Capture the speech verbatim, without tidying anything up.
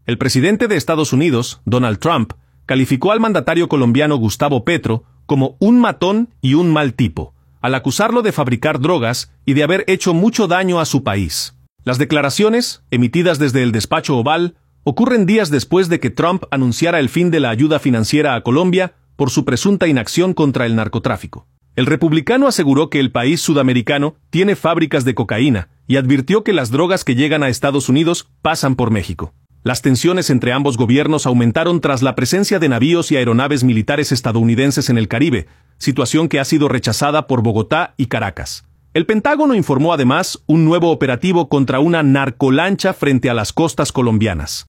El presidente de Estados Unidos, Donald Trump, calificó al mandatario colombiano Gustavo Petro como un matón y un mal tipo, al acusarlo de fabricar drogas y de haber hecho mucho daño a su país. Las declaraciones, emitidas desde el despacho Oval, ocurren días después de que Trump anunciara el fin de la ayuda financiera a Colombia por su presunta inacción contra el narcotráfico. El republicano aseguró que el país sudamericano tiene fábricas de cocaína y advirtió que las drogas que llegan a Estados Unidos pasan por México. Las tensiones entre ambos gobiernos aumentaron tras la presencia de navíos y aeronaves militares estadounidenses en el Caribe, situación que ha sido rechazada por Bogotá y Caracas. El Pentágono informó además un nuevo operativo contra una narcolancha frente a las costas colombianas.